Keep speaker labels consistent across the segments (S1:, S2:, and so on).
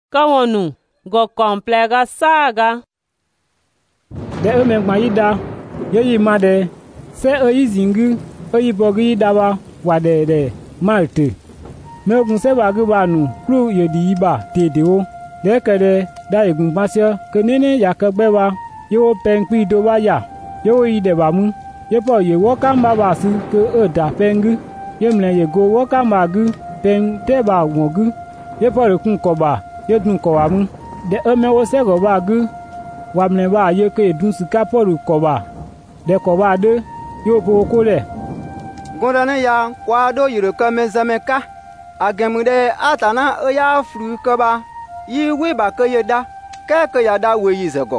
S1: kawonu go komplega saga
S2: de me gba yida ye yi ma de se yi zingu yi bogi dawa wa de malte me gun se ba gu ba nu kru ye di ba te de o de ke de da egun pasio ke nene ya ke gbe wa ye o pen pi do ba ya ye o yi de ba mu ye po ye wo ka ma ba su ke da pengu ye mle ye go wo ka ma gu pen te ba won gu ye po re kun ko ba ye dun ko wa mu de me wo se go ba gu wa mle ba ye ke dun su ka po ru ko ba de ko ba de yo po ko le
S3: gondane ya kwa do yire ke me zameka agemude atana ya fru ke ba yi we ba ke ye da ke ya da we yi zego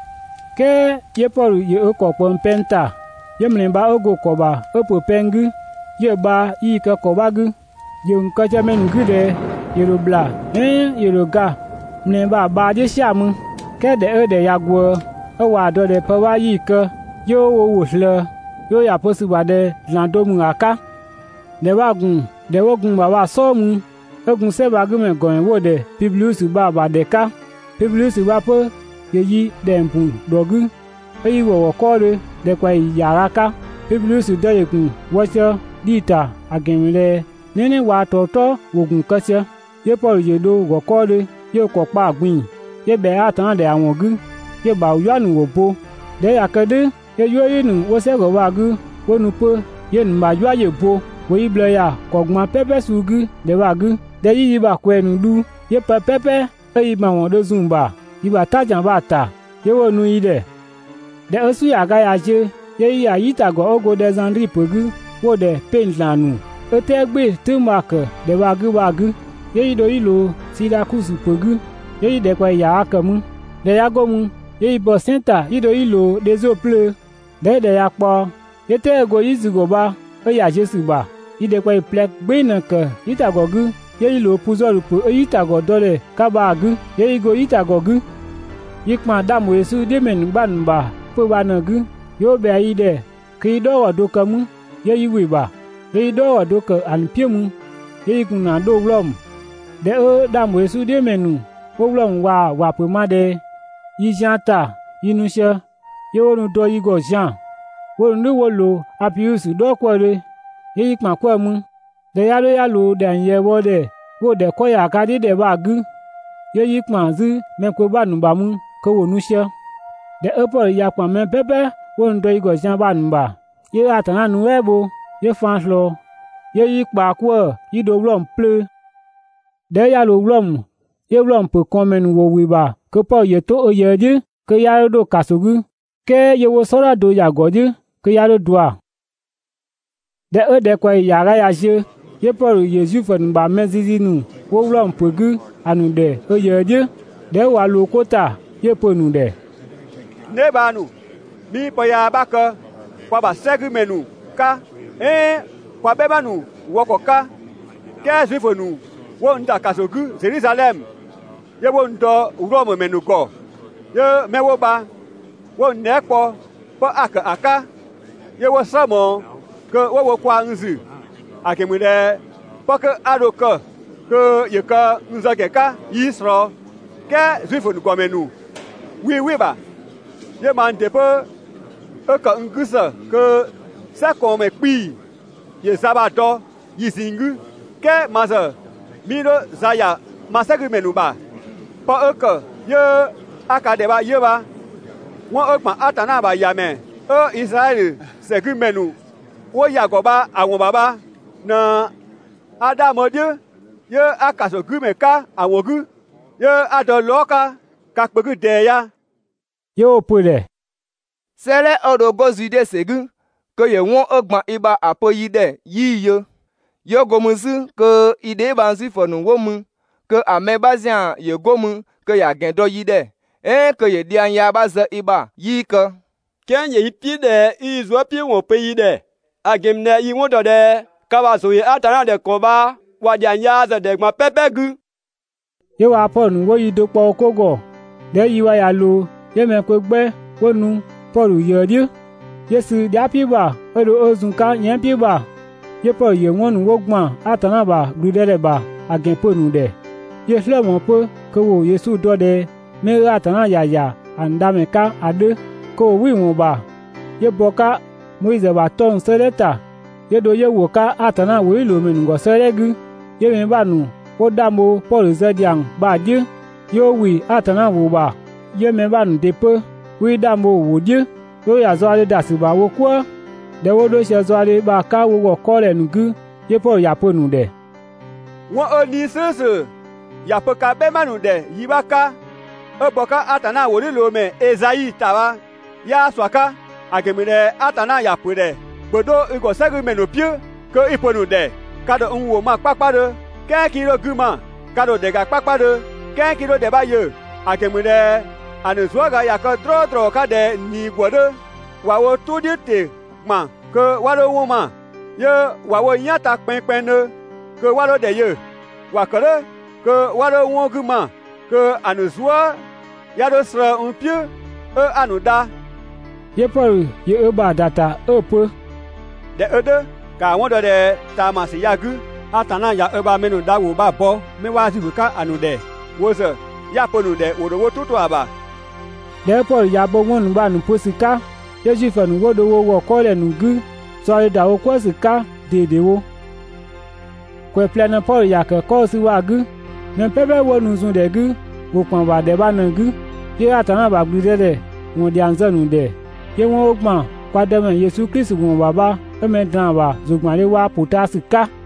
S2: ke ye po ye ko pon penta ye mle ba ogo ko ba opo pengu ye ba yi ke ko ba gu ye nko je men gu de ye ro bla ye ro ga mle ba je shamu ke de ya gwo o wa do de pa wa yi ke yo wo hle yo ya posu ba de lando mu aka de wa gun de wo gun ba wa so mu egun se ba gu me gon wo de Publius ba de ka Publius ba po ye yi de mpu dogu yi wo ko re de kwa yara ka Publius de ye gun wo se dita agenle nene wa toto wo gun kase ye Paul ye do wo ko re ye ko pa gbin ye be atan de awon gu ye ba yo anu wo bo de yakede ye yo yinu wo se go wa gu wo nu po ye nu ma yo ye bo wo yi blo ya ko gbon pepe sugu de wa gu de yi ba ko enu du ye pepe yi ma won do zumba yi ba tajan ba ta ye wo nu yi de osu ya ga ya je ye yi ayita go ogo de zandri pogu wo de penlanu o te gbe tu mak de wa gu ye yi do yi lo Sirakusu pogu ye yi de kwa ya akamu de ya gomu ye yi bo senta yi do yi lo de zo ple de ya po ye te go yi zugo ba o ya Jesu ba yi de kwa plek gbe na ke yi ta go gu ye yi lo puzoru po yi ta go dole ka ba gu ye yi go yi ta go gu yi pa damu Yesu de men gba nba po ba na gu yo be yi de ki do wa do kamu ye yi wi ba ye yi do wa do ka an piemu ye yi kun na do vlom de o damu Yesu de menu o vlom wa po ma de yi janta inu se ye wo nu do yi go jan wo nu wo lo Apius do ko re ye yi pa ko mu de ya lo de ye wo de ko ya ka de ba gu ye yi pa zu me ko ba nu ba mu ko wo nu se de o po ya pa me pepe wo nu do yi go jan ba nu ba ye atana nu ebo ye fan lo ye yi pa ko yi do vlom ple de ya lo vlom ye vlom pe kon menu wo wi ba ko po ye to o ye je ke ya do kasogu ke ye wo sora do ya goje ke ya do dua de kwa ya ga ya je ye po ye Jufen ba mezizi nu wo vlom pegu anu de o ye je de wa lo kota ye po nu de
S4: ne ba nu mi po ya ba ke kwa ba segu menu ka kwa be ba nu wo ko ka ke Jufen nu wo nda kasogu Jerusalem ye wo ndo Rome menu ko ye me wo ba wo ne po aka ye wo samo ke wo kwa nzu akemure po ke adoka ke ye ka nza ke ka Isro ke Jufen ko menu wi ba ye man de pe ka ngusa ke sa ko me pi ye sabato yisingu ke maza miro zaya masagu menu ba po ye aka de ba ye ba won o pa atana ba ya me Israel segu menu wo ya go ba awon baba na adamode ye akaso gu me ka awon gu ye adoloka ka pegu de ya
S2: ye o po de
S3: sele odogo zude segu ke ye won ogban iba apoyi de yi yo gomusu ke ide banzi fonu womu ke amebazian ye gomu ke ya gendo yi de ke ye dian ya baza iba yi ke
S4: ken ye pi de izwo pi won pe yi de agemne yi won do de ka ba so ye atana de ko ba wa dian ya za de gbon pepe gu
S2: ye wa po nu wo yi do po kogo de yi wa ya lo ye me ko gbe wo nu Paul ye di Yesu dia pi ba o do ozun ka yen pi ba ye po ye won nu wo gbon atana ba gludele ba agen po nu de ye fle won po ke wo Yesu dode me atana yaya andame ka ade ko wi won ba ye boka Moise ba ton sereta ye do ye wo ka atana wi lo men ngo seregu ye me ba nu o damo Paul zedian ba je yo wi atana wo ba ye me ba nu depe wi damo wo je yo ya zo ale dasi ba wo kwa de wo do she zo ale ba ka wo ko le nugu ye Paul ya po nu de
S4: won oni sese ya pe ka be manu de yibaka e boka atana wo lo me Esayi tawa ya swaka agemine atana ya pere gbodo igo segu menu pie ke iponu de kado nwo ma papade ke kilo guma kado de ga papade ke kilo de ba ye agemine anu swaga ya ka dro ka de ni gbodo wa wo tudi te ma ke wa lo wo ma ye wa wo yata penpen ne ke wa lo de ye wa kale ke wa lo wo guma ke anu swa ya do sra un pie e anu da
S2: ye Paul ye ba data pe
S4: de ede ka won do de ta ma se yagu atana ya ba menu da wo ba bo me wa zu ka anu de wo se ya ponu de wo do wo tutu aba
S2: de Paul ya bo won ba nu posika ye ji fa nu wo do wo ko le nu gu so da wo ko sika de wo ko plana Paul ya ka ko si wa gu ne pebe wo nu zun de gu wo pon ba de ba na gu ye atana ba gbu de won di anzanu de ye won o gbon padà mọ́ Jésù Kristi wọn bàbá ẹ̀mẹ́dàn àbà zògbọ̀n lé wá pòtásì ká.